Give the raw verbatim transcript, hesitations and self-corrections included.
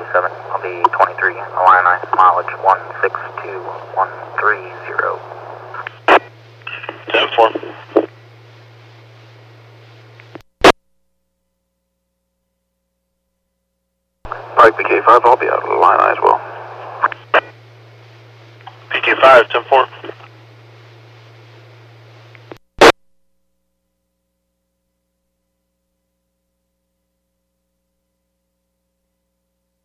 seven. I'll be twenty-three. Illini, mileage one six two one three zero. ten four. Pike P K five, I'll be out of Illini as well. P K five, ten four.